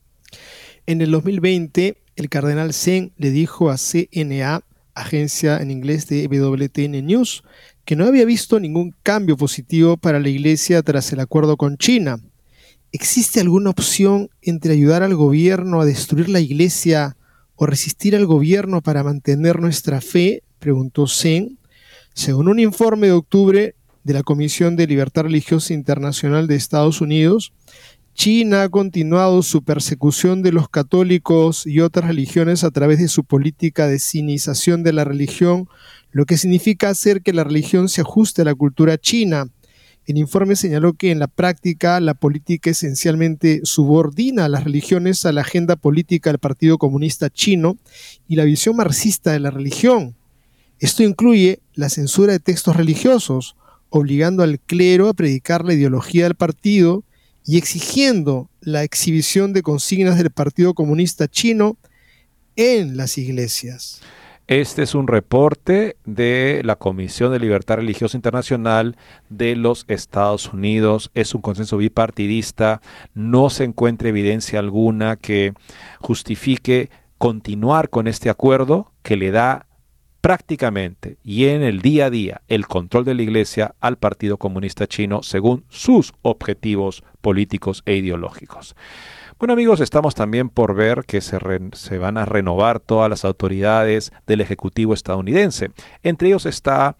En el dos mil veinte, el cardenal Zen le dijo a C N A, agencia en inglés de W T N News, que no había visto ningún cambio positivo para la Iglesia tras el acuerdo con China. ¿Existe alguna opción entre ayudar al gobierno a destruir la Iglesia o resistir al gobierno para mantener nuestra fe?, preguntó Zen. Según un informe de octubre de la Comisión de Libertad Religiosa Internacional de Estados Unidos, China ha continuado su persecución de los católicos y otras religiones a través de su política de sinización de la religión, lo que significa hacer que la religión se ajuste a la cultura china. El informe señaló que en la práctica la política esencialmente subordina a las religiones a la agenda política del Partido Comunista Chino y la visión marxista de la religión. Esto incluye la censura de textos religiosos, obligando al clero a predicar la ideología del partido y exigiendo la exhibición de consignas del Partido Comunista Chino en las iglesias. Este es un reporte de la Comisión de Libertad Religiosa Internacional de los Estados Unidos. Es un consenso bipartidista. No se encuentra evidencia alguna que justifique continuar con este acuerdo que le da prácticamente y en el día a día el control de la Iglesia al Partido Comunista Chino según sus objetivos políticos e ideológicos. Bueno, amigos, estamos también por ver que se, re, se van a renovar todas las autoridades del Ejecutivo estadounidense. Entre ellos está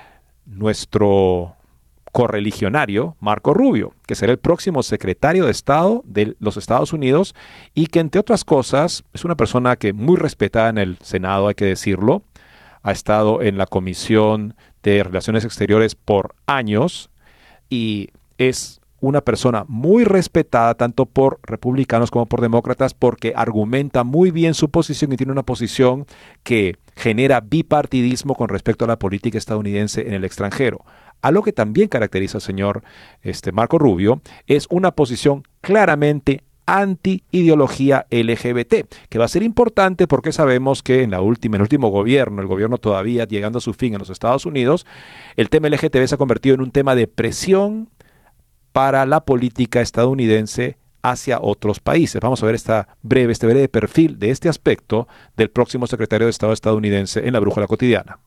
nuestro correligionario Marco Rubio, que será el próximo secretario de Estado de los Estados Unidos y que, entre otras cosas, es una persona que muy respetada en el Senado, hay que decirlo. Ha estado en la Comisión de Relaciones Exteriores por años y es una persona muy respetada tanto por republicanos como por demócratas porque argumenta muy bien su posición y tiene una posición que genera bipartidismo con respecto a la política estadounidense en el extranjero. Algo que también caracteriza al señor este, Marco Rubio es una posición claramente anti-ideología L G B T, que va a ser importante porque sabemos que en la última, en el último gobierno, el gobierno todavía llegando a su fin en los Estados Unidos, el tema L G B T se ha convertido en un tema de presión para la política estadounidense hacia otros países. Vamos a ver esta breve, este breve perfil de este aspecto del próximo secretario de Estado estadounidense en la Brújula Cotidiana.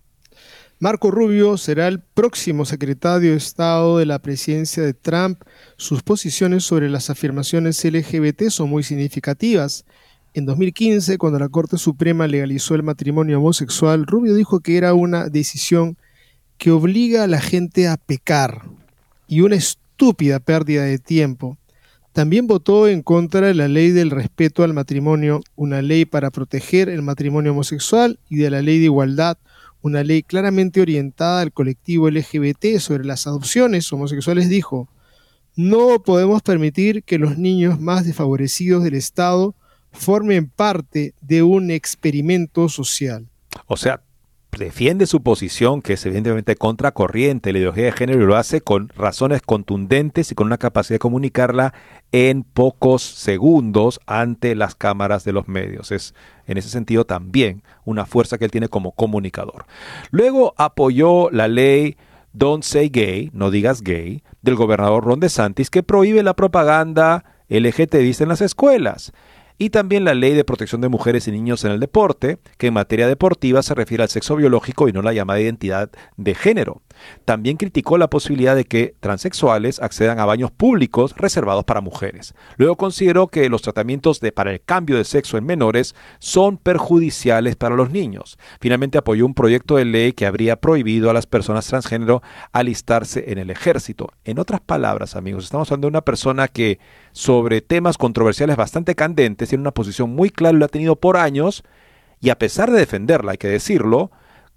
Marco Rubio será el próximo secretario de Estado de la presidencia de Trump. Sus posiciones sobre las afirmaciones L G B T son muy significativas. En dos mil quince, cuando la Corte Suprema legalizó el matrimonio homosexual, Rubio dijo que era una decisión que obliga a la gente a pecar y una estúpida pérdida de tiempo. También votó en contra de la ley del respeto al matrimonio, una ley para proteger el matrimonio homosexual, y de la ley de igualdad, una ley claramente orientada al colectivo L G B T. Sobre las adopciones homosexuales dijo: no podemos permitir que los niños más desfavorecidos del Estado formen parte de un experimento social. O sea, defiende su posición, que es evidentemente contracorriente la ideología de género, y lo hace con razones contundentes y con una capacidad de comunicarla en pocos segundos ante las cámaras de los medios. Es en ese sentido también una fuerza que él tiene como comunicador. Luego apoyó la ley Don't Say Gay, no digas gay, del gobernador Ron DeSantis, que prohíbe la propaganda L G T B en las escuelas. Y también la Ley de Protección de Mujeres y Niños en el Deporte, que en materia deportiva se refiere al sexo biológico y no la llamada identidad de género. También criticó la posibilidad de que transexuales accedan a baños públicos reservados para mujeres. Luego consideró que los tratamientos de, para el cambio de sexo en menores son perjudiciales para los niños. Finalmente apoyó un proyecto de ley que habría prohibido a las personas transgénero alistarse en el ejército. En otras palabras, amigos, estamos hablando de una persona que sobre temas controversiales bastante candentes tiene una posición muy clara y lo ha tenido por años, y a pesar de defenderla, hay que decirlo,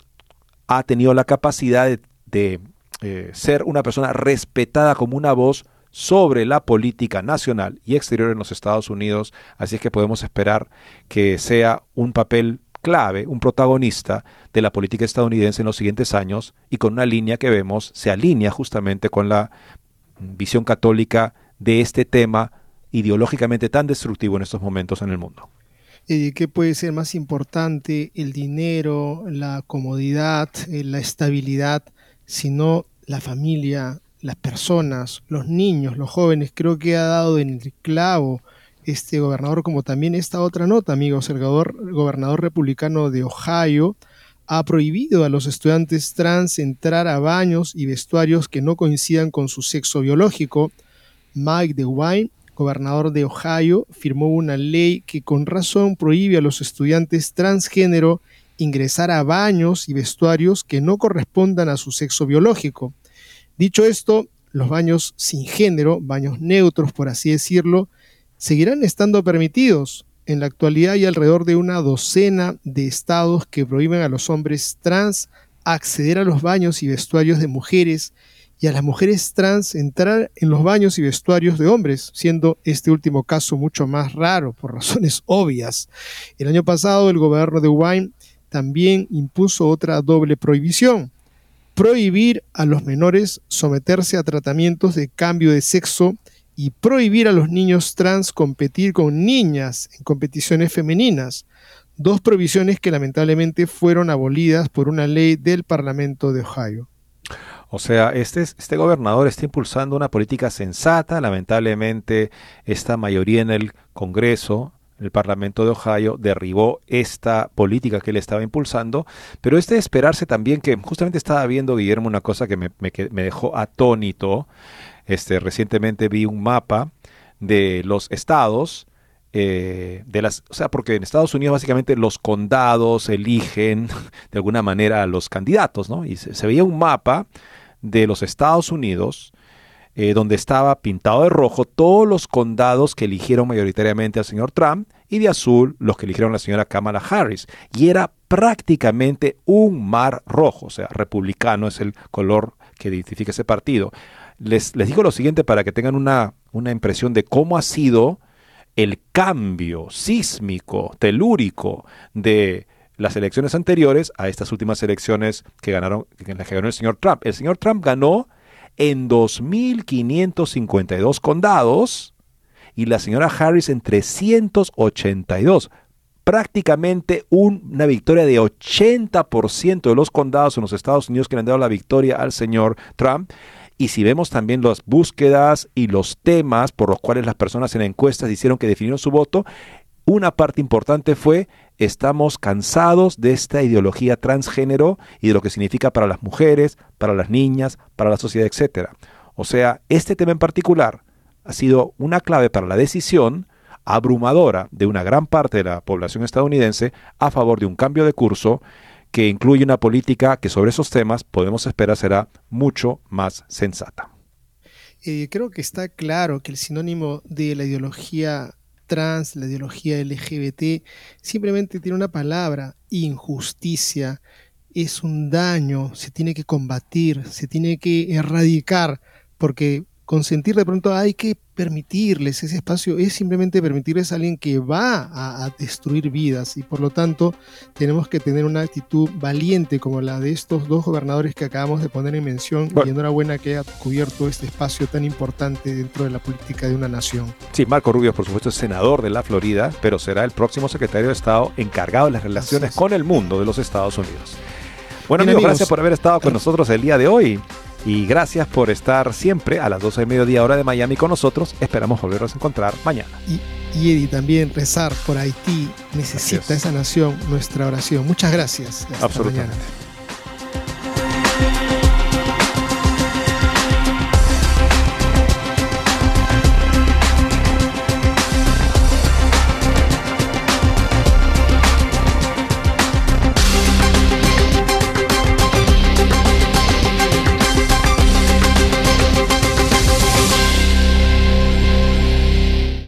ha tenido la capacidad de, de eh, ser una persona respetada como una voz sobre la política nacional y exterior en los Estados Unidos. Así es que podemos esperar que sea un papel clave, un protagonista de la política estadounidense en los siguientes años, y con una línea que vemos se alinea justamente con la visión católica de este tema ideológicamente tan destructivo en estos momentos en el mundo. Eh, ¿Qué puede ser más importante? El dinero, la comodidad, eh, la estabilidad, sino la familia, las personas, los niños, los jóvenes. Creo que ha dado en el clavo este gobernador, como también esta otra nota, amigos. El gobernador, gobernador republicano de Ohio ha prohibido a los estudiantes trans entrar a baños y vestuarios que no coincidan con su sexo biológico. Mike DeWine, gobernador de Ohio, firmó una ley que con razón prohíbe a los estudiantes transgénero ingresar a baños y vestuarios que no correspondan a su sexo biológico. Dicho esto, los baños sin género, baños neutros por así decirlo, seguirán estando permitidos. En la actualidad hay alrededor de una docena de estados que prohíben a los hombres trans acceder a los baños y vestuarios de mujeres, y a las mujeres trans entrar en los baños y vestuarios de hombres, siendo este último caso mucho más raro por razones obvias. El año pasado el gobernador DeWine también impuso otra doble prohibición: prohibir a los menores someterse a tratamientos de cambio de sexo y prohibir a los niños trans competir con niñas en competiciones femeninas. Dos prohibiciones que lamentablemente fueron abolidas por una ley del Parlamento de Ohio. O sea, este, este gobernador está impulsando una política sensata. Lamentablemente, esta mayoría en el Congreso, el Parlamento de Ohio, derribó esta política que él estaba impulsando. Pero es de esperarse también que, justamente estaba viendo, Guillermo, una cosa que me, me, me dejó atónito. Este, recientemente vi un mapa de los estados, eh, de las, o sea, porque en Estados Unidos básicamente los condados eligen de alguna manera a los candidatos, ¿no? Y se, se veía un mapa de los Estados Unidos, eh, donde estaba pintado de rojo todos los condados que eligieron mayoritariamente al señor Trump, y de azul los que eligieron a la señora Kamala Harris. Y era prácticamente un mar rojo, o sea, republicano es el color que identifica ese partido. Les, les digo lo siguiente para que tengan una, una impresión de cómo ha sido el cambio sísmico, telúrico de las elecciones anteriores a estas últimas elecciones que ganaron, en las que ganó el señor Trump. El señor Trump ganó en dos mil quinientos cincuenta y dos condados y la señora Harris en trescientos ochenta y dos. Prácticamente un, una victoria de ochenta por ciento de los condados en los Estados Unidos que le han dado la victoria al señor Trump. Y si vemos también las búsquedas y los temas por los cuales las personas en encuestas hicieron que definieron su voto, una parte importante fue: estamos cansados de esta ideología transgénero y de lo que significa para las mujeres, para las niñas, para la sociedad, etcétera. O sea, este tema en particular ha sido una clave para la decisión abrumadora de una gran parte de la población estadounidense a favor de un cambio de curso que incluye una política que sobre esos temas podemos esperar será mucho más sensata. Eh, creo que está claro que el sinónimo de la ideología trans, la ideología L G B T, simplemente tiene una palabra: injusticia. Es un daño, se tiene que combatir, se tiene que erradicar, porque consentir de pronto hay que permitirles ese espacio, es simplemente permitirles a alguien que va a, a destruir vidas, y por lo tanto tenemos que tener una actitud valiente como la de estos dos gobernadores que acabamos de poner en mención. Bueno, y enhorabuena que haya cubierto este espacio tan importante dentro de la política de una nación. Sí, Marco Rubio, por supuesto, es senador de la Florida, pero será el próximo secretario de Estado encargado de las relaciones con el mundo de los Estados Unidos. Bueno, amigos, amigos, gracias por haber estado con nosotros el día de hoy. Y gracias por estar siempre a las doce del mediodía hora de Miami con nosotros. Esperamos volvernos a encontrar mañana. Y, y Eddie, también rezar por Haití. Necesita esa nación nuestra oración. Muchas gracias. Hasta Absolutamente. mañana.